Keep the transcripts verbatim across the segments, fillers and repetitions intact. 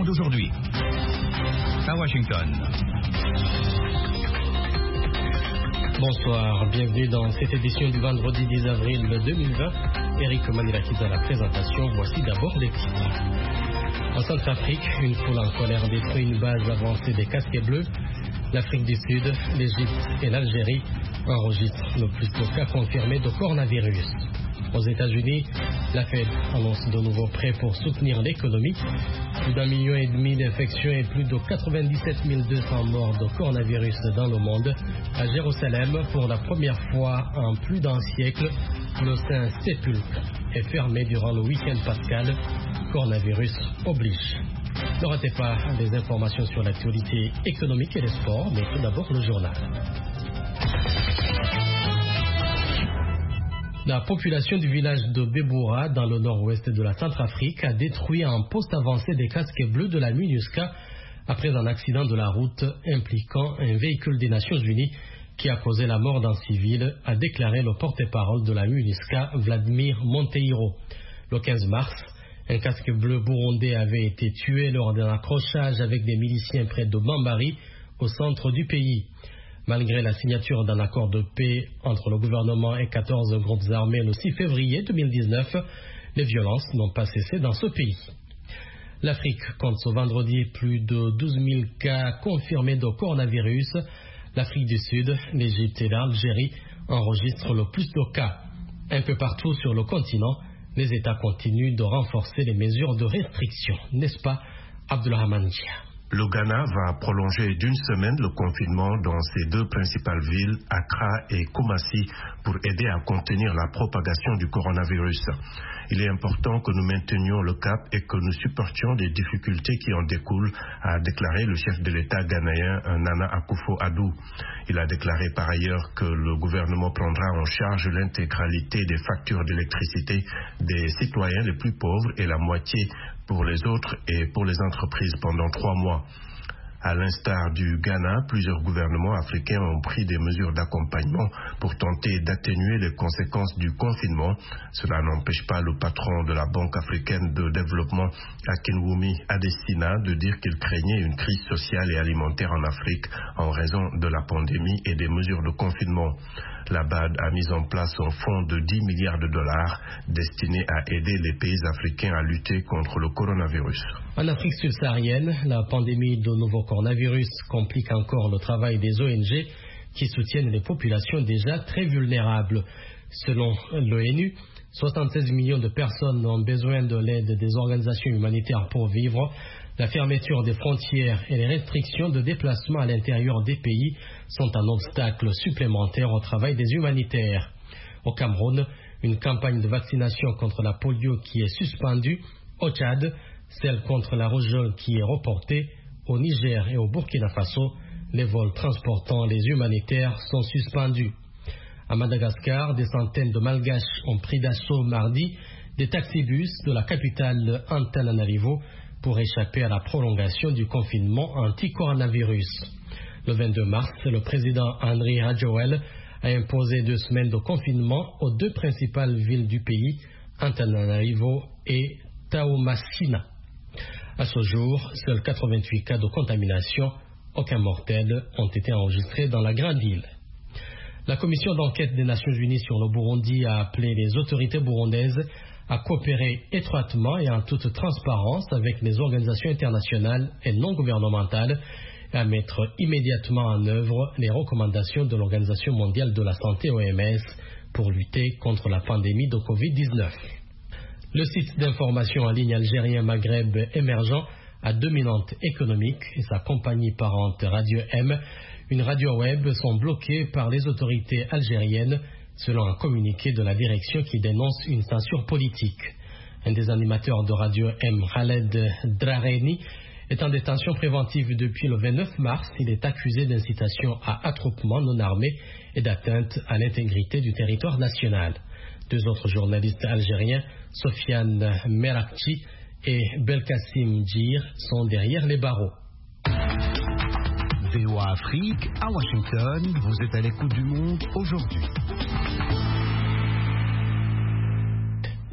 d'aujourd'hui. À Washington. Bonsoir, bienvenue dans cette édition du vendredi dix avril deux mille vingt. Eric Manilakis à la présentation. Voici d'abord les titres. En Centrafrique, une foule en colère détruit une base avancée des casques bleus. L'Afrique du Sud, l'Égypte et l'Algérie enregistrent le plus de cas confirmés de coronavirus. Aux États-Unis, la Fed annonce de nouveaux prêts pour soutenir l'économie. Plus d'un million et demi d'infections et plus de quatre-vingt-dix-sept mille deux cents morts de coronavirus dans le monde. À Jérusalem, pour la première fois en plus d'un siècle, le Saint-Sépulcre est fermé durant le week-end pascal. Coronavirus oblige. Ne ratez pas les informations sur l'actualité économique et les sports, mais tout d'abord le journal. La population du village de Beboura, dans le nord-ouest de la Centrafrique, a détruit un poste avancé des casques bleus de la MINUSCA après un accident de la route impliquant un véhicule des Nations Unies qui a causé la mort d'un civil, a déclaré le porte-parole de la MINUSCA, Vladimir Monteiro. Le quinze mars, un casque bleu burundais avait été tué lors d'un accrochage avec des miliciens près de Bambari, au centre du pays. Malgré la signature d'un accord de paix entre le gouvernement et quatorze groupes armés le six février deux mille dix-neuf, les violences n'ont pas cessé dans ce pays. L'Afrique compte ce vendredi plus de douze mille cas confirmés de coronavirus. L'Afrique du Sud, l'Égypte et l'Algérie enregistrent le plus de cas. Un peu partout sur le continent, les États continuent de renforcer les mesures de restriction, n'est-ce pas, Abdulrahman Dia? Le Ghana va prolonger d'une semaine le confinement dans ses deux principales villes, Accra et Kumasi, pour aider à contenir la propagation du coronavirus. Il est important que nous maintenions le cap et que nous supportions les difficultés qui en découlent, a déclaré le chef de l'État ghanéen Nana Akufo-Addo. Il a déclaré par ailleurs que le gouvernement prendra en charge l'intégralité des factures d'électricité des citoyens les plus pauvres et la moitié pour les autres et pour les entreprises pendant trois mois. À l'instar du Ghana, plusieurs gouvernements africains ont pris des mesures d'accompagnement pour tenter d'atténuer les conséquences du confinement. Cela n'empêche pas le patron de la Banque africaine de développement, Akinwumi Adesina, de dire qu'il craignait une crise sociale et alimentaire en Afrique en raison de la pandémie et des mesures de confinement. La B A D a mis en place un fonds de dix milliards de dollars destiné à aider les pays africains à lutter contre le coronavirus. En Afrique subsaharienne, la pandémie de nouveau coronavirus complique encore le travail des O N G qui soutiennent les populations déjà très vulnérables. Selon l'ONU, soixante-seize millions de personnes ont besoin de l'aide des organisations humanitaires pour vivre. La fermeture des frontières et les restrictions de déplacement à l'intérieur des pays sont un obstacle supplémentaire au travail des humanitaires. Au Cameroun, une campagne de vaccination contre la polio qui est suspendue. Au Tchad, celle contre la rougeole qui est reportée. Au Niger et au Burkina Faso, les vols transportant les humanitaires sont suspendus. À Madagascar, des centaines de Malgaches ont pris d'assaut mardi des taxibus de la capitale Antananarivo pour échapper à la prolongation du confinement anti-coronavirus. Le vingt-deux mars, le président Andry Rajoelina a imposé deux semaines de confinement aux deux principales villes du pays, Antananarivo et Taomasina. À ce jour, seuls quatre-vingt-huit cas de contamination, aucun mortel, ont été enregistrés dans la grande île. La commission d'enquête des Nations Unies sur le Burundi a appelé les autorités burundaises à coopérer étroitement et en toute transparence avec les organisations internationales et non gouvernementales et à mettre immédiatement en œuvre les recommandations de l'Organisation mondiale de la santé O M S pour lutter contre la pandémie de covid dix-neuf. Le site d'information en ligne algérien Maghreb émergent a dominante économique et sa compagnie parente Radio M, une radio web, sont bloquées par les autorités algériennes selon un communiqué de la direction qui dénonce une censure politique. Un des animateurs de Radio M, Khaled Drareni, est en détention préventive depuis le vingt-neuf mars. Il est accusé d'incitation à attroupement non armé et d'atteinte à l'intégrité du territoire national. Deux autres journalistes algériens, Sofiane Merakchi et Belkacem Djir, sont derrière les barreaux. V O A Afrique, à Washington, vous êtes à l'écoute du monde aujourd'hui.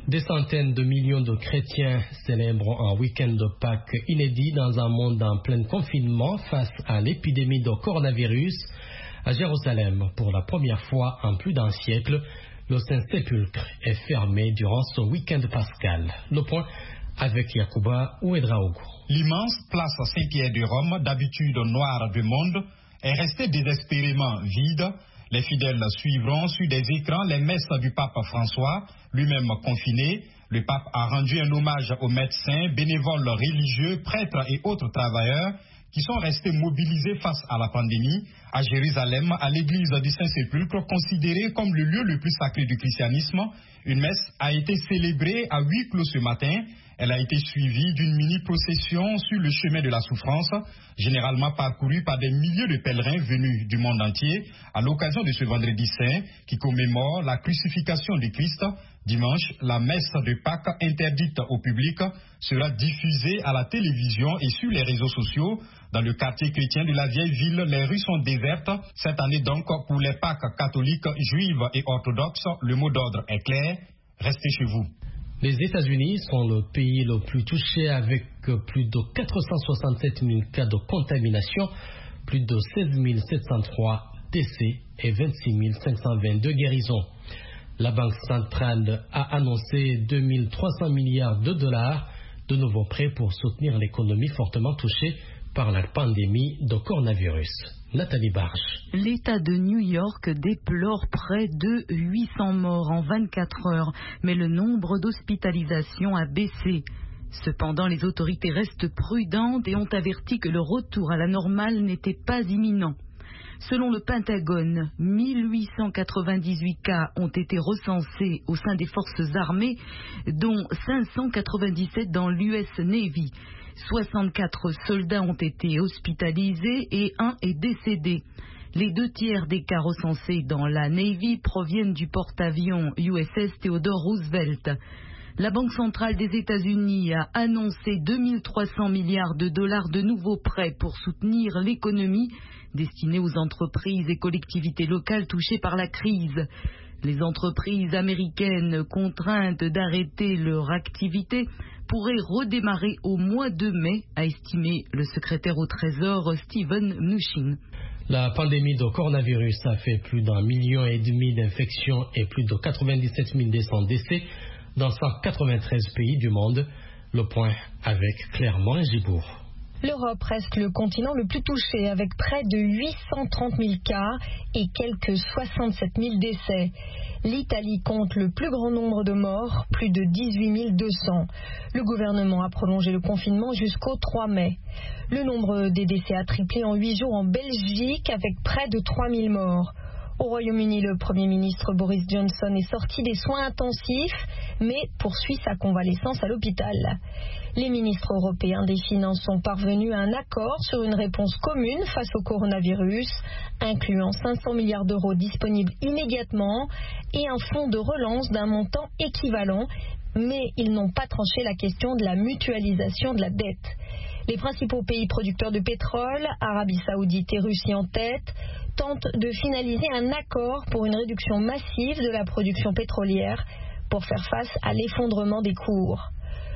Des centaines de millions de chrétiens célèbrent un week-end de Pâques inédit dans un monde en plein confinement face à l'épidémie de coronavirus. À Jérusalem, pour la première fois en plus d'un siècle, le Saint-Sépulcre est fermé durant ce week-end pascal. Le point avec Yacouba Ouedraogo. L'immense place Saint-Pierre de Rome, d'habitude noire du monde, est restée désespérément vide. Les fidèles suivront sur des écrans les messes du pape François, lui-même confiné. Le pape a rendu un hommage aux médecins, bénévoles religieux, prêtres et autres travailleurs qui sont restés mobilisés face à la pandémie. À Jérusalem, à l'église du Saint-Sépulcre, considérée comme le lieu le plus sacré du christianisme, une messe a été célébrée à huis clos ce matin. Elle a été suivie d'une mini-procession sur le chemin de la souffrance, généralement parcouru par des milliers de pèlerins venus du monde entier à l'occasion de ce vendredi saint qui commémore la crucifixion du Christ. Dimanche, la messe de Pâques interdite au public sera diffusée à la télévision et sur les réseaux sociaux. Dans le quartier chrétien de la vieille ville, les rues sont désertes. Cette année donc, pour les Pâques catholiques, juives et orthodoxes, le mot d'ordre est clair, restez chez vous. Les États-Unis sont le pays le plus touché avec plus de quatre cent soixante-sept mille cas de contamination, plus de seize mille sept cent trois décès et vingt-six mille cinq cent vingt-deux guérisons. La Banque centrale a annoncé deux mille trois cents milliards de dollars de nouveaux prêts pour soutenir l'économie fortement touchée par la pandémie de coronavirus. Nathalie Barge. L'État de New York déplore près de huit cents morts en vingt-quatre heures, mais le nombre d'hospitalisations a baissé. Cependant, les autorités restent prudentes et ont averti que le retour à la normale n'était pas imminent. Selon le Pentagone, mille huit cent quatre-vingt-dix-huit cas ont été recensés au sein des forces armées, dont cinq cent quatre-vingt-dix-sept dans l'U S Navy. soixante-quatre soldats ont été hospitalisés et un est décédé. Les deux tiers des cas recensés dans la Navy proviennent du porte-avions U S S Theodore Roosevelt. La Banque centrale des États-Unis a annoncé deux mille trois cents milliards de dollars de nouveaux prêts pour soutenir l'économie destinés aux entreprises et collectivités locales touchées par la crise. Les entreprises américaines contraintes d'arrêter leur activité pourraient redémarrer au mois de mai, a estimé le secrétaire au Trésor Steven Mnuchin. La pandémie de coronavirus a fait plus d'un million et demi d'infections et plus de quatre-vingt-dix-sept mille décès dans cent quatre-vingt-treize pays du monde. Le point avec Clermont et Gibourg. L'Europe reste le continent le plus touché avec près de huit cent trente mille cas et quelques soixante-sept mille décès. L'Italie compte le plus grand nombre de morts, plus de dix-huit mille deux cents. Le gouvernement a prolongé le confinement jusqu'au trois mai. Le nombre des décès a triplé en huit jours en Belgique avec près de trois mille morts. Au Royaume-Uni, le Premier ministre Boris Johnson est sorti des soins intensifs, mais poursuit sa convalescence à l'hôpital. Les ministres européens des Finances sont parvenus à un accord sur une réponse commune face au coronavirus, incluant cinq cents milliards d'euros disponibles immédiatement et un fonds de relance d'un montant équivalent, mais ils n'ont pas tranché la question de la mutualisation de la dette. Les principaux pays producteurs de pétrole, Arabie Saoudite et Russie en tête, tentent de finaliser un accord pour une réduction massive de la production pétrolière pour faire face à l'effondrement des cours.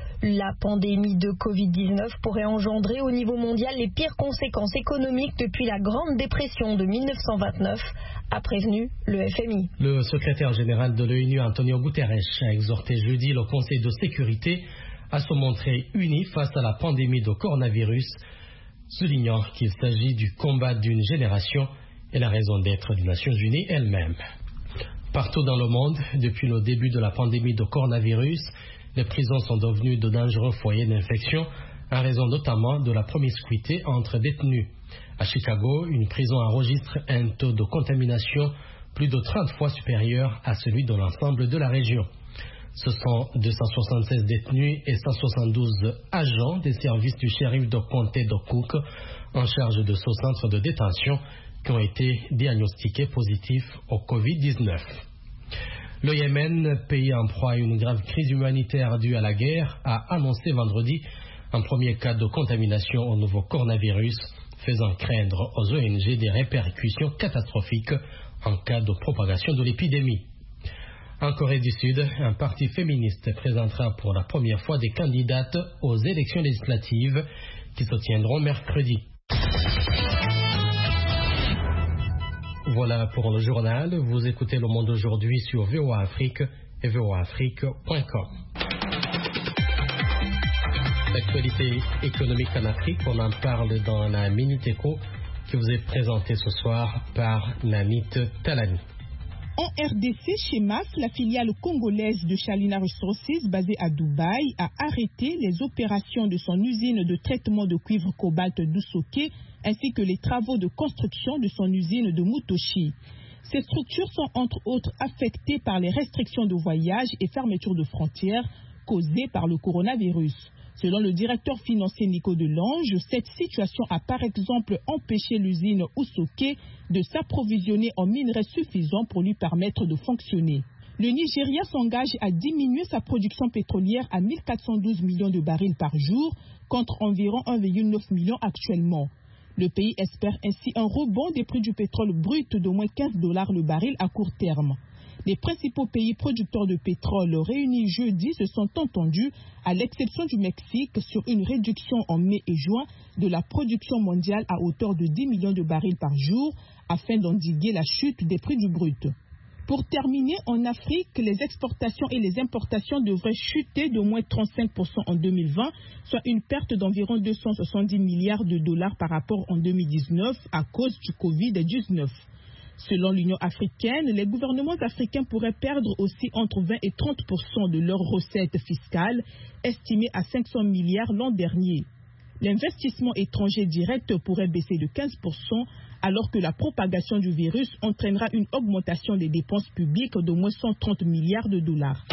La pandémie de covid dix-neuf pourrait engendrer au niveau mondial les pires conséquences économiques depuis la Grande Dépression de mille neuf cent vingt-neuf, a prévenu le F M I. Le secrétaire général de l'ONU, Antonio Guterres, a exhorté jeudi le Conseil de sécurité à se montrer uni face à la pandémie de coronavirus, soulignant qu'il s'agit du combat d'une génération et la raison d'être des Nations Unies elles-mêmes. Partout dans le monde, depuis le début de la pandémie de coronavirus, les prisons sont devenues de dangereux foyers d'infection en raison notamment de la promiscuité entre détenus. À Chicago, une prison enregistre un taux de contamination plus de trente fois supérieur à celui de l'ensemble de la région. Ce sont deux cent soixante-seize détenus et cent soixante-douze agents des services du shérif de comté de Cook en charge de ce centre de détention qui ont été diagnostiqués positifs au covid dix-neuf. Le Yémen, pays en proie à une grave crise humanitaire due à la guerre, a annoncé vendredi un premier cas de contamination au nouveau coronavirus, faisant craindre aux O N G des répercussions catastrophiques en cas de propagation de l'épidémie. En Corée du Sud, un parti féministe présentera pour la première fois des candidates aux élections législatives qui se tiendront mercredi. Voilà pour le journal. Vous écoutez Le Monde aujourd'hui sur V O A Afrique et v o a afrique point com. L'actualité économique en Afrique, on en parle dans la Minute Éco qui vous est présentée ce soir par Namit Talani. En R D C, Chemas, la filiale congolaise de Shalina Resources basée à Dubaï, a arrêté les opérations de son usine de traitement de cuivre cobalt d'Usoke ainsi que les travaux de construction de son usine de Mutoshi. Ces structures sont entre autres affectées par les restrictions de voyage et fermetures de frontières causées par le coronavirus. Selon le directeur financier Nico Delange, cette situation a par exemple empêché l'usine Usoke de s'approvisionner en minerais suffisants pour lui permettre de fonctionner. Le Nigeria s'engage à diminuer sa production pétrolière à mille quatre cent douze millions de barils par jour contre environ un virgule neuf million actuellement. Le pays espère ainsi un rebond des prix du pétrole brut d'au moins quinze dollars le baril à court terme. Les principaux pays producteurs de pétrole réunis jeudi se sont entendus, à l'exception du Mexique, sur une réduction en mai et juin de la production mondiale à hauteur de dix millions de barils par jour, afin d'endiguer la chute des prix du brut. Pour terminer, en Afrique, les exportations et les importations devraient chuter d'au moins trente-cinq pour cent en deux mille vingt, soit une perte d'environ deux cent soixante-dix milliards de dollars par rapport en deux mille dix-neuf à cause du covid dix-neuf. Selon l'Union africaine, les gouvernements africains pourraient perdre aussi entre vingt et trente pour cent de leurs recettes fiscales, estimées à cinq cents milliards l'an dernier. L'investissement étranger direct pourrait baisser de quinze pour cent, alors que la propagation du virus entraînera une augmentation des dépenses publiques d'au moins cent trente milliards de dollars.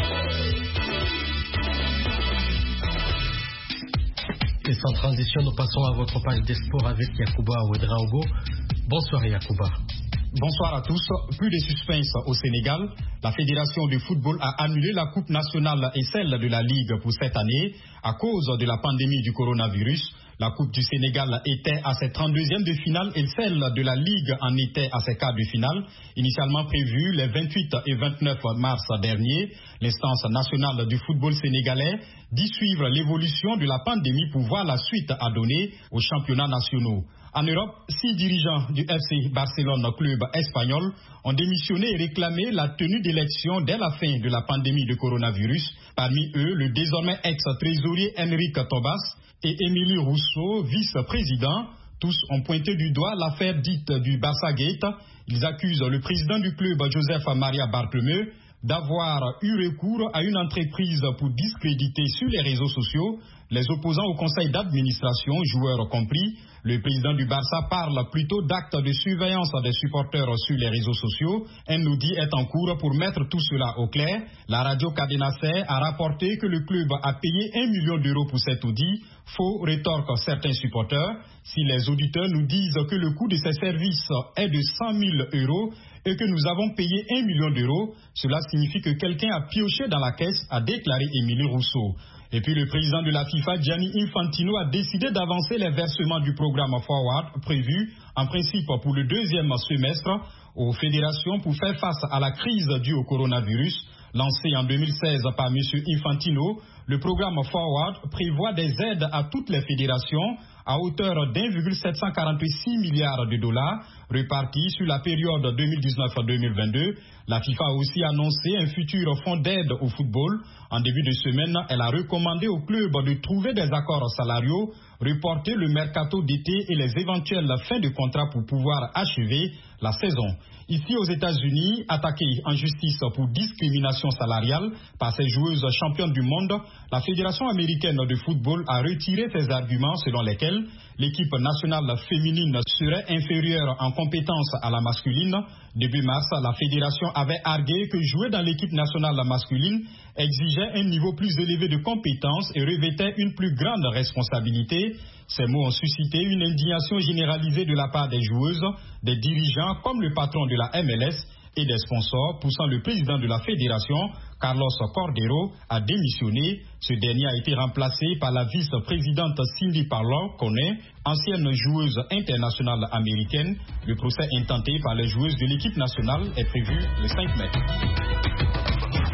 Et sans transition, nous passons à votre page des sports avec Yacouba Ouedraogo. Bonsoir Yacouba. Bonsoir à tous. Plus de suspense au Sénégal. La Fédération de football a annulé la Coupe nationale et celle de la Ligue pour cette année à cause de la pandémie du coronavirus. La Coupe du Sénégal était à ses trente-deuxièmes de finale et celle de la Ligue en était à ses quarts de finale. Initialement prévues les vingt-huit et vingt-neuf mars dernier, l'instance nationale du football sénégalais dit suivre l'évolution de la pandémie pour voir la suite à donner aux championnats nationaux. En Europe, six dirigeants du F C Barcelone, club espagnol, ont démissionné et réclamé la tenue d'élections dès la fin de la pandémie de coronavirus. Parmi eux, le désormais ex-trésorier Enrique Tobas et Émilie Rousseau, vice-président. Tous ont pointé du doigt l'affaire dite du Barça Gate. Ils accusent le président du club, Joseph Maria Bartomeu, d'avoir eu recours à une entreprise pour discréditer sur les réseaux sociaux les opposants au conseil d'administration, joueurs compris. Le président du Barça parle plutôt d'actes de surveillance des supporters sur les réseaux sociaux. Un audit est en cours pour mettre tout cela au clair. La radio Cadena Ser a rapporté que le club a payé un million d'euros pour cet audit. Faux, rétorquent certains supporters. Si les auditeurs nous disent que le coût de ces services est de cent mille euros et que nous avons payé un million d'euros, cela signifie que quelqu'un a pioché dans la caisse, a déclaré Émilie Rousseau. Et puis le président de la FIFA, Gianni Infantino, a décidé d'avancer les versements du programme Forward prévu en principe pour le deuxième semestre aux fédérations pour faire face à la crise due au coronavirus. Lancé en deux mille seize par M. Infantino, le programme Forward prévoit des aides à toutes les fédérations à hauteur d'un virgule sept cent quarante-six milliards de dollars répartis sur la période deux mille dix-neuf à deux mille vingt-deux. La FIFA a aussi annoncé un futur fonds d'aide au football. En début de semaine, elle a recommandé aux clubs de trouver des accords salariaux, reporter le mercato d'été et les éventuelles fins de contrat pour pouvoir achever la saison. Ici aux États-Unis, attaquée en justice pour discrimination salariale par ses joueuses championnes du monde, la Fédération américaine de football a retiré ses arguments selon lesquels l'équipe nationale féminine serait inférieure en compétences à la masculine. Début mars, la Fédération avait argué que jouer dans l'équipe nationale masculine exigeait un niveau plus élevé de compétences et revêtait une plus grande responsabilité. Ces mots ont suscité une indignation généralisée de la part des joueuses, des dirigeants comme le patron de la M L S et des sponsors, poussant le président de la fédération, Carlos Cordero, à démissionner. Ce dernier a été remplacé par la vice-présidente Cindy Parlow Koné, ancienne joueuse internationale américaine. Le procès intenté par les joueuses de l'équipe nationale est prévu le cinq mai.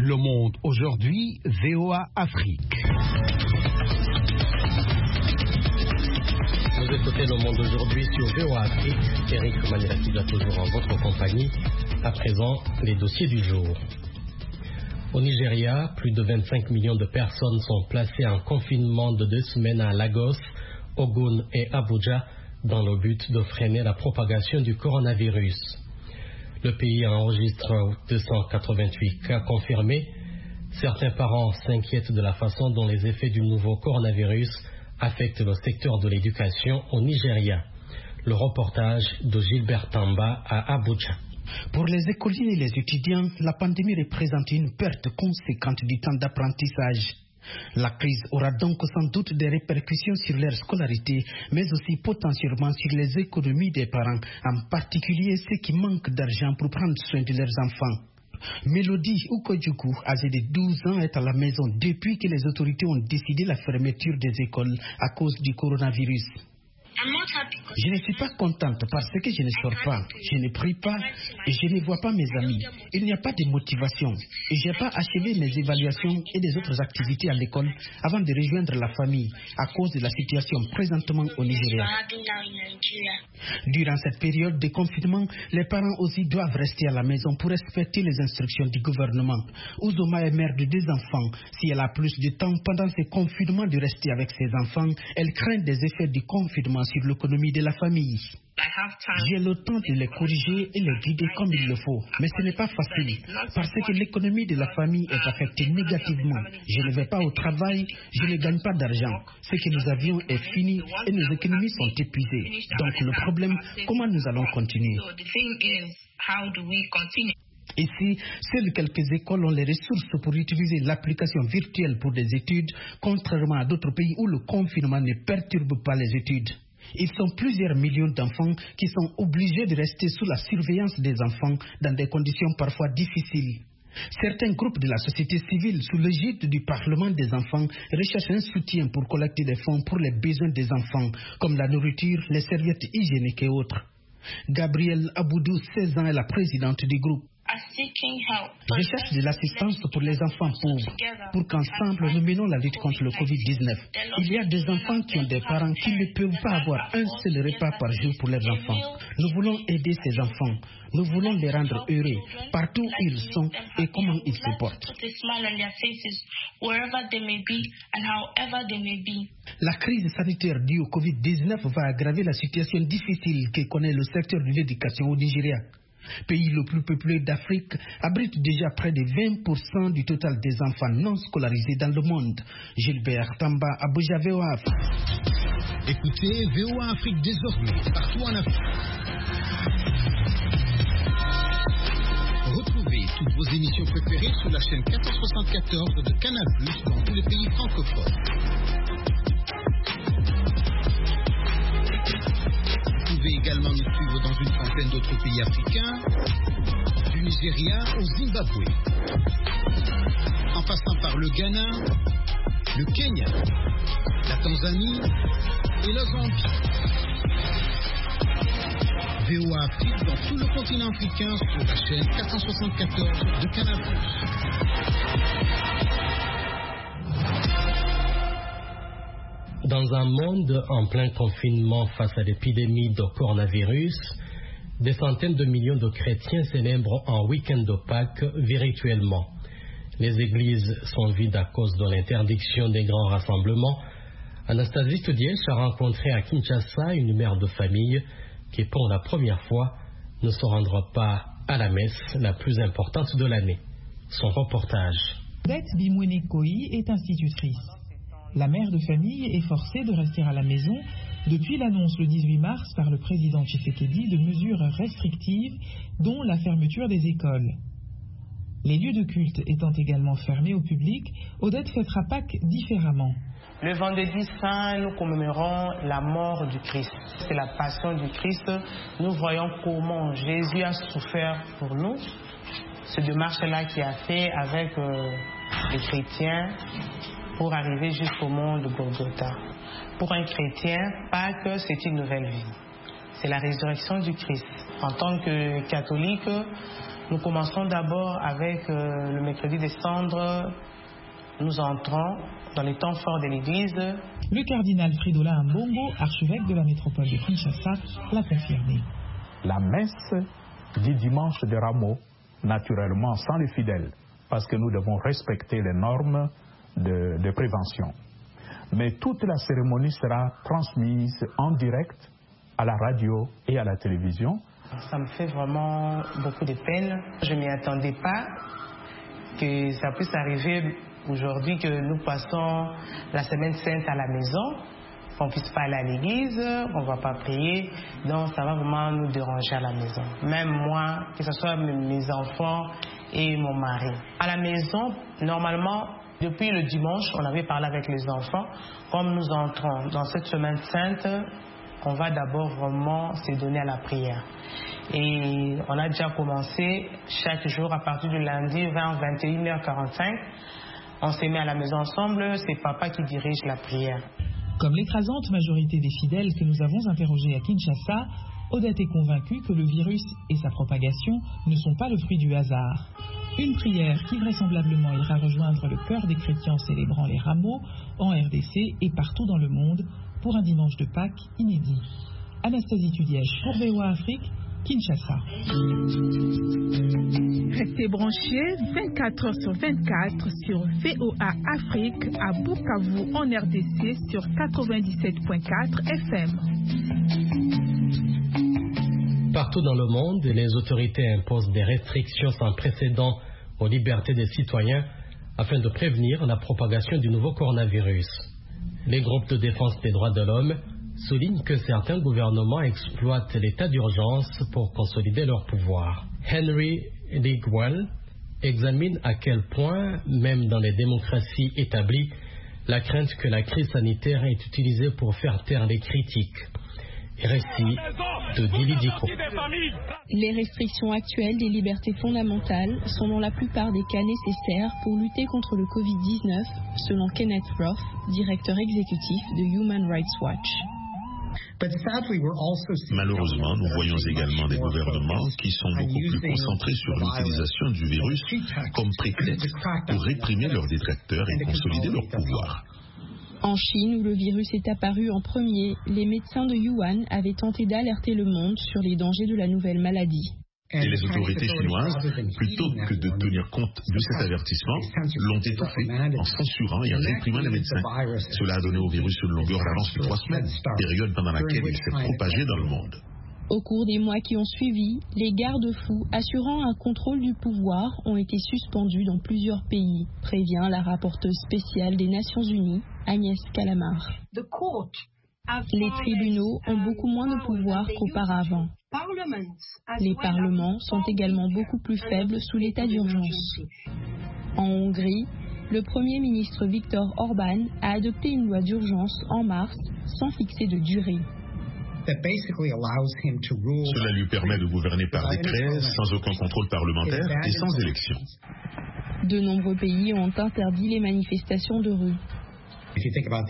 Le Monde aujourd'hui, V O A Afrique. Vous écoutez Le Monde aujourd'hui sur V O A Afrique. Eric Maniraki toujours en votre compagnie. À présent, les dossiers du jour. Au Nigeria, plus de vingt-cinq millions de personnes sont placées en confinement de deux semaines à Lagos, Ogun et Abuja dans le but de freiner la propagation du coronavirus. Le pays enregistre deux cent quatre-vingt-huit cas confirmés. Certains parents s'inquiètent de la façon dont les effets du nouveau coronavirus affectent le secteur de l'éducation au Nigeria. Le reportage de Gilbert Tamba à Abuja. Pour les écoliers et les étudiants, la pandémie représente une perte conséquente du temps d'apprentissage. La crise aura donc sans doute des répercussions sur leur scolarité, mais aussi potentiellement sur les économies des parents, en particulier ceux qui manquent d'argent pour prendre soin de leurs enfants. Mélodie Ukojuku, âgée de douze ans, est à la maison depuis que les autorités ont décidé la fermeture des écoles à cause du coronavirus. Je ne suis pas contente parce que je ne sors pas, je ne prie pas et je ne vois pas mes amis. Il n'y a pas de motivation et je n'ai pas achevé mes évaluations et des autres activités à l'école avant de rejoindre la famille à cause de la situation présentement au Nigeria. Durant cette période de confinement, les parents aussi doivent rester à la maison pour respecter les instructions du gouvernement. Uzoma est mère de deux enfants. Si elle a plus de temps pendant ce confinement de rester avec ses enfants, elle craint des effets du confinement sur l'économie de la famille. J'ai le temps de les corriger et les guider comme il le faut, mais ce n'est pas facile parce que l'économie de la famille est affectée négativement. Je ne vais pas au travail, je ne gagne pas d'argent. Ce que nous avions est fini et nos économies sont épuisées. Donc le problème, comment nous allons continuer? Ici, seules quelques écoles ont les ressources pour utiliser l'application virtuelle pour des études, contrairement à d'autres pays où le confinement ne perturbe pas les études. Ils sont plusieurs millions d'enfants qui sont obligés de rester sous la surveillance des enfants dans des conditions parfois difficiles. Certains groupes de la société civile, sous l'égide du Parlement des enfants, recherchent un soutien pour collecter des fonds pour les besoins des enfants, comme la nourriture, les serviettes hygiéniques et autres. Gabrielle Aboudou, seize ans, est la présidente du groupe. Je cherche de l'assistance pour les enfants pauvres, pour qu'ensemble nous menons la lutte contre le covid dix-neuf. Il y a des enfants qui ont des parents qui ne peuvent pas avoir un seul repas par jour pour leurs enfants. Nous voulons aider ces enfants. Nous voulons les rendre heureux, partout où ils sont et comment ils se portent. La crise sanitaire due au covid dix-neuf va aggraver la situation difficile que connaît le secteur de l'éducation au Nigeria. Pays le plus peuplé d'Afrique, abrite déjà près de vingt pour cent du total des enfants non scolarisés dans le monde. Gilbert Tamba, Abuja, V O A Afrique. Écoutez V O A Afrique désormais, partout en Afrique. Retrouvez toutes vos émissions préférées sur la chaîne quatre cent soixante-quatorze de Canal plus, dans tous les pays francophones. Vous pouvez également nous suivre dans une trentaine d'autres pays africains, du Nigeria au Zimbabwe, en passant par le Ghana, le Kenya, la Tanzanie et la Zambie. V O A Afrique dans tout le continent africain sur la chaîne quatre cent soixante-quatorze de Canal plus. Dans un monde en plein confinement face à l'épidémie de coronavirus, des centaines de millions de chrétiens célèbrent un week-end de Pâques virtuellement. Les églises sont vides à cause de l'interdiction des grands rassemblements. Anastasie Studiech a rencontré à Kinshasa une mère de famille qui, pour la première fois, ne se rendra pas à la messe la plus importante de l'année. Son reportage. Beth Bimwene Koi est institutrice. La mère de famille est forcée de rester à la maison depuis l'annonce le dix-huit mars par le président Tshisekedi de mesures restrictives, dont la fermeture des écoles. Les lieux de culte étant également fermés au public, Odette fêtera Pâques différemment. Le vendredi saint, nous commémorons la mort du Christ. C'est la passion du Christ. Nous voyons comment Jésus a souffert pour nous. Cette démarche-là qu'il a fait avec euh, les chrétiens pour arriver jusqu'au mont de Golgotha. Pour un chrétien, Pâques, c'est une nouvelle vie. C'est la résurrection du Christ. En tant que catholique, Nous commençons d'abord avec euh, le mercredi des cendres. Nous entrons dans les temps forts de l'Église. Le cardinal Fridolin Ambongo, archevêque de la métropole de Kinshasa, l'a confirmé. La messe du dimanche de Rameau, naturellement sans les fidèles, parce que nous devons respecter les normes de, de prévention. Mais toute la cérémonie sera transmise en direct à la radio et à la télévision. Ça me fait vraiment beaucoup de peine. Je ne m'y attendais pas que ça puisse arriver aujourd'hui, que nous passons la semaine sainte à la maison, qu'on ne puisse pas aller à l'église, qu'on ne va pas prier. Donc ça va vraiment nous déranger à la maison. Même moi, que ce soit mes enfants et mon mari. À la maison, normalement, depuis le dimanche, on avait parlé avec les enfants. Comme nous entrons dans cette semaine sainte, on va d'abord vraiment se donner à la prière. Et on a déjà commencé chaque jour à partir du lundi vers vingt et une heures quarante-cinq. On s'est mis à la maison ensemble, c'est papa qui dirige la prière. Comme l'écrasante majorité des fidèles que nous avons interrogés à Kinshasa, Odette est convaincue que le virus et sa propagation ne sont pas le fruit du hasard. Une prière qui vraisemblablement ira rejoindre le cœur des chrétiens célébrant les rameaux en R D C et partout dans le monde pour un dimanche de Pâques inédit. Anastasie Tudièche pour V O A Afrique, Kinshasa. Restez branchés vingt-quatre heures sur vingt-quatre sur V O A Afrique à Bukavu en R D C sur quatre-vingt-dix-sept virgule quatre F M. Partout dans le monde, les autorités imposent des restrictions sans précédent aux libertés des citoyens afin de prévenir la propagation du nouveau coronavirus. Les groupes de défense des droits de l'homme soulignent que certains gouvernements exploitent l'état d'urgence pour consolider leur pouvoir. Henry Ligwell examine à quel point, même dans les démocraties établies, la crainte que la crise sanitaire est utilisée pour faire taire les critiques. Récit de Dili Diko. Les restrictions actuelles des libertés fondamentales sont dans la plupart des cas nécessaires pour lutter contre le covid dix-neuf, selon Kenneth Roth, directeur exécutif de Human Rights Watch. Malheureusement, nous voyons également des gouvernements qui sont beaucoup plus concentrés sur l'utilisation du virus comme prétexte pour réprimer leurs détracteurs et consolider leur pouvoir. En Chine, où le virus est apparu en premier, les médecins de Wuhan avaient tenté d'alerter le monde sur les dangers de la nouvelle maladie. Et les autorités chinoises, plutôt que de tenir compte de cet avertissement, l'ont étouffé en censurant et en réprimant les médecins. Cela a donné au virus une longueur d'avance de trois semaines, période pendant laquelle il s'est propagé dans le monde. Au cours des mois qui ont suivi, les garde-fous assurant un contrôle du pouvoir ont été suspendus dans plusieurs pays, prévient la rapporteuse spéciale des Nations Unies, Agnès Calamar. Les tribunaux ont beaucoup moins de pouvoir qu'auparavant. Les parlements sont également beaucoup plus faibles sous l'état d'urgence. En Hongrie, le Premier ministre Viktor Orban a adopté une loi d'urgence en mars sans fixer de durée. Cela lui permet de gouverner par décret, sans aucun contrôle parlementaire et sans élection. De nombreux pays ont interdit les manifestations de rue. Si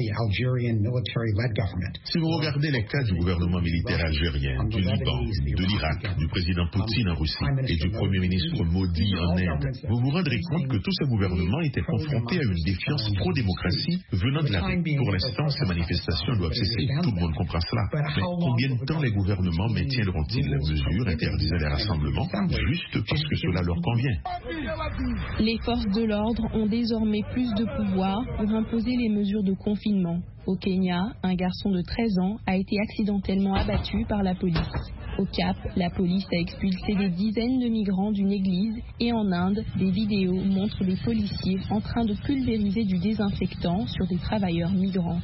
vous regardez les cas du gouvernement militaire algérien, du Liban, de l'Irak, du président Poutine en Russie et du premier ministre Modi en Inde, vous vous rendrez compte que tous ces gouvernements étaient confrontés à une défiance pro-démocratie venant de la rue. Pour l'instant, ces manifestations doivent cesser. Tout le monde comprend cela. Mais combien de temps les gouvernements maintiendront-ils les mesures interdisant les rassemblements juste parce que cela leur convient? Les forces de l'ordre ont désormais plus de pouvoir pour imposer les mesures de confinement. Au Kenya, un garçon de treize ans a été accidentellement abattu par la police. Au Cap, la police a expulsé des dizaines de migrants d'une église et en Inde, des vidéos montrent les policiers en train de pulvériser du désinfectant sur des travailleurs migrants.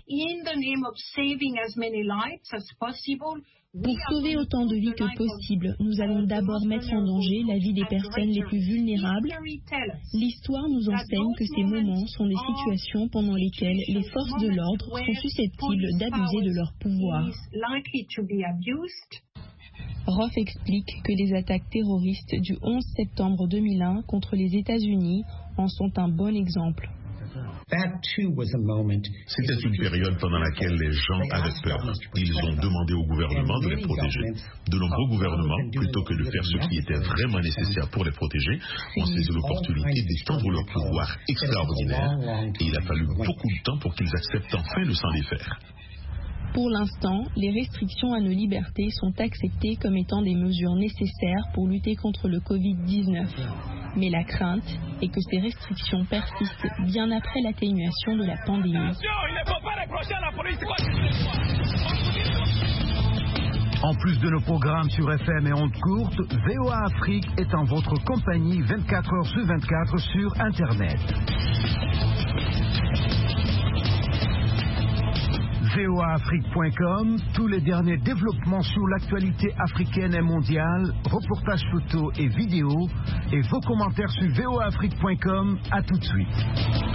Pour sauver autant de vies que possible, nous allons d'abord mettre en danger la vie des personnes les plus vulnérables. L'histoire nous enseigne que ces moments sont des situations pendant lesquelles les forces de l'ordre sont susceptibles d'abuser de leur pouvoir. Roth explique que les attaques terroristes du onze septembre deux mille un contre les États-Unis en sont un bon exemple. C'était une période pendant laquelle les gens avaient peur. Ils ont demandé au gouvernement de les protéger. De nombreux gouvernements, plutôt que de faire ce qui était vraiment nécessaire pour les protéger, ont saisi l'opportunité d'étendre leur pouvoir extraordinaire et il a fallu beaucoup de temps pour qu'ils acceptent enfin de s'en défaire. Pour l'instant, les restrictions à nos libertés sont acceptées comme étant des mesures nécessaires pour lutter contre le covid dix-neuf. Mais la crainte est que ces restrictions persistent bien après l'atténuation de la pandémie. En plus de nos programmes sur F M et ondes courtes, V O A Afrique est en votre compagnie vingt-quatre heures sur vingt-quatre sur Internet. V O A Afrique point com, tous les derniers développements sur l'actualité africaine et mondiale, reportages photos et vidéos, et vos commentaires sur V O A Afrique point com. À tout de suite.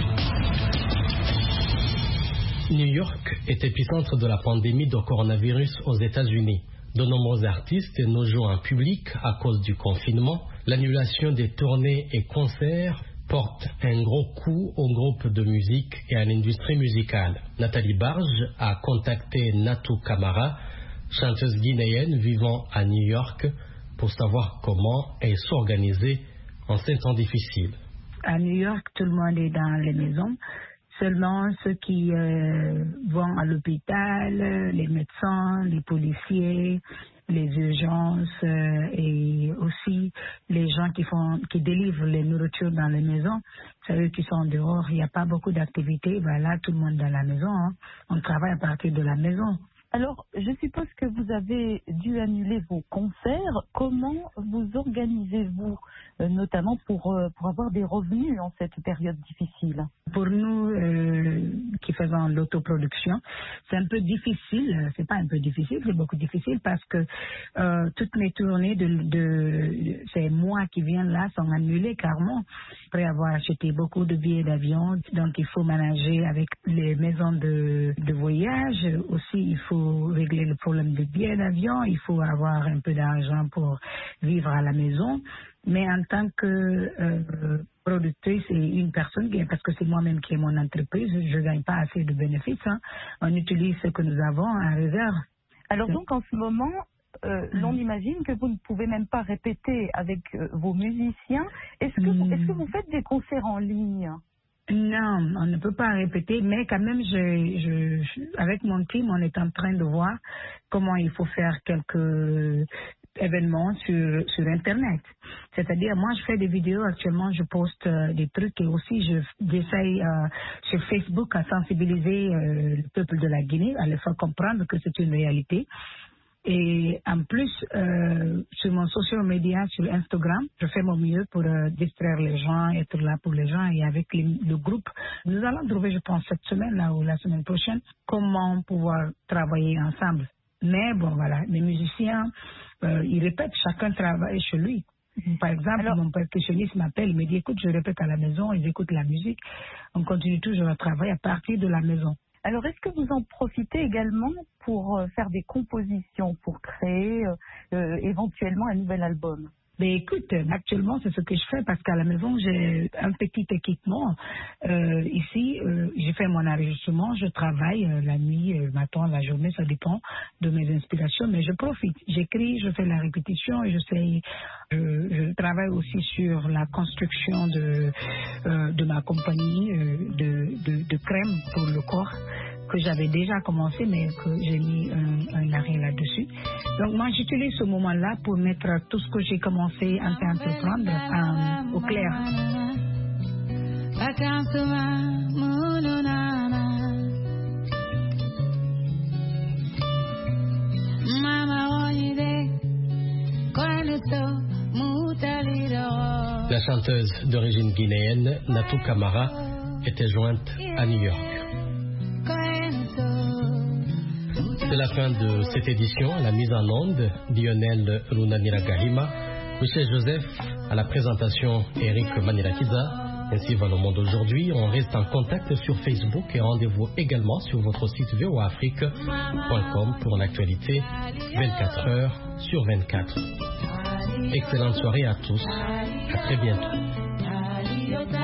New York est épicentre de la pandémie de coronavirus aux États-Unis. De nombreux artistes ne jouent en public à cause du confinement. L'annulation des tournées et concerts porte un gros coup au groupe de musique et à l'industrie musicale. Nathalie Barge a contacté Natou Camara, chanteuse guinéenne vivant à New York, pour savoir comment elle s'organisait en ces temps difficiles. À New York, tout le monde est dans les maisons. Seulement ceux qui euh, vont à l'hôpital, les médecins, les policiers, les urgences euh, et aussi les gens qui font, qui délivrent les nourritures dans les maisons. C'est eux qui sont dehors. Il n'y a pas beaucoup d'activités. Ben là, tout le monde dans la maison. Hein. On travaille à partir de la maison. Alors, je suppose que vous avez dû annuler vos concerts. Comment vous organisez-vous, euh, notamment pour, euh, pour avoir des revenus en cette période difficile? Pour nous euh, qui faisons l'autoproduction, c'est un peu difficile. C'est pas un peu difficile, c'est beaucoup difficile parce que euh, toutes mes tournées de, de ces mois qui viennent là sont annulées carrément. Après avoir acheté beaucoup de billets d'avion, donc il faut manager avec les maisons de, de voyage. Aussi, il faut régler le problème des billets d'avion, il faut avoir un peu d'argent pour vivre à la maison. Mais en tant que euh, productrice et une personne, parce que c'est moi-même qui ai mon entreprise, je ne gagne pas assez de bénéfices. Hein. On utilise ce que nous avons en réserve. Alors donc en ce moment, euh, mmh. l'on imagine que vous ne pouvez même pas répéter avec euh, vos musiciens. Est-ce que, mmh. est-ce que vous faites des concerts en ligne ? Non, on ne peut pas répéter, mais quand même, je, je, je, avec mon team, on est en train de voir comment il faut faire quelques événements sur, sur Internet. C'est-à-dire, moi, je fais des vidéos actuellement, je poste euh, des trucs et aussi je, j'essaye euh, sur Facebook à sensibiliser euh, le peuple de la Guinée, à les faire comprendre que c'est une réalité. Et en plus, euh, sur mon social media, sur Instagram, je fais mon mieux pour euh, distraire les gens, être là pour les gens. Et avec les, le groupe, nous allons trouver, je pense, cette semaine là ou la semaine prochaine, comment pouvoir travailler ensemble. Mais bon, voilà, les musiciens, euh, ils répètent, chacun travaille chez lui. Par exemple, Alors, mon percussionniste m'appelle, il me dit, écoute, je répète à la maison, ils écoutent la musique. On continue toujours à travailler à partir de la maison. Alors, est-ce que vous en profitez également pour euh, faire des compositions, pour créer euh, euh, éventuellement un nouvel album? Mais écoute, actuellement, c'est ce que je fais parce qu'à la maison, j'ai un petit équipement. Euh, ici, euh, j'ai fait mon enregistrement, je travaille euh, la nuit, le matin, la journée, ça dépend de mes inspirations, mais je profite. J'écris, je fais la répétition et je sais, je, je travaille aussi sur la construction de, euh, de ma compagnie euh, de, de, de crème pour le corps, que j'avais déjà commencé, mais que j'ai mis un, un arrêt là-dessus. Donc moi, j'utilise ce moment-là pour mettre tout ce que j'ai commencé à entreprendre euh, au clair. La chanteuse d'origine guinéenne, Natou Camara, était jointe à New York. C'est la fin de cette édition. À la mise en onde, Lionel Lunamira Gahima, Michel Joseph à la présentation, Eric Manirakiza. Ainsi va le monde aujourd'hui. On reste en contact sur Facebook et rendez-vous également sur votre site v o a afrique point com pour l'actualité vingt-quatre heures sur vingt-quatre. Excellente soirée à tous. À très bientôt.